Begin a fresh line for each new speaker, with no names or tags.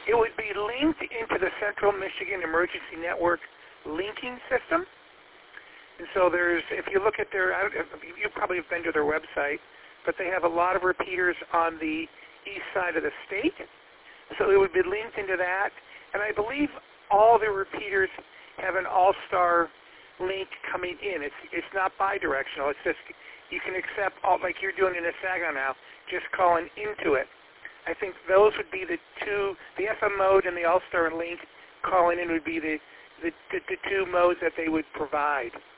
It would be linked into the Central Michigan Emergency Network linking system. And so if you look at you probably have been to their website, but they have a lot of repeaters on the east side of the state. So it would be linked into that. And I believe all the repeaters have an all-star link coming in. It's not bidirectional. It's just you can accept all, like you're doing in a Saginaw now, just calling into it. I think those would be the two, the FM mode and the all-star link calling in would be the two modes that they would provide.